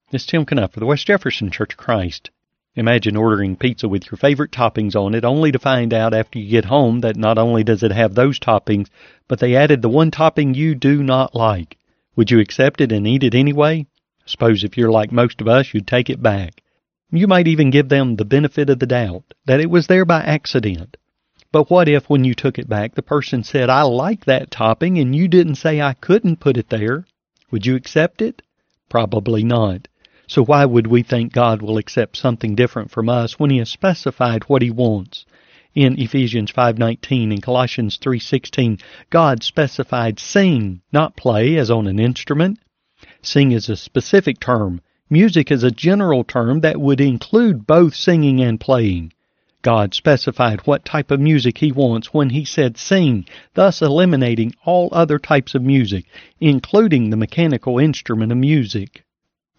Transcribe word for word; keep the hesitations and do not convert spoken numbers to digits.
It's Tim Knuff for the West Jefferson Church of Christ. Imagine ordering pizza with your favorite toppings on it, only to find out after you get home that not only does it have those toppings, but they added the one topping you do not like. Would you accept it and eat it anyway? I suppose if you're like most of us, you'd take it back. You might even give them the benefit of the doubt, that it was there by accident. But what if, when you took it back, the person said, I like that topping, and you didn't say I couldn't put it there? Would you accept it? Probably not. So why would we think God will accept something different from us when He has specified what He wants? In Ephesians five nineteen and Colossians three sixteen, God specified sing, not play, as on an instrument. Sing is a specific term. Music is a general term that would include both singing and playing. God specified what type of music He wants when He said sing, thus eliminating all other types of music, including the mechanical instrument of music.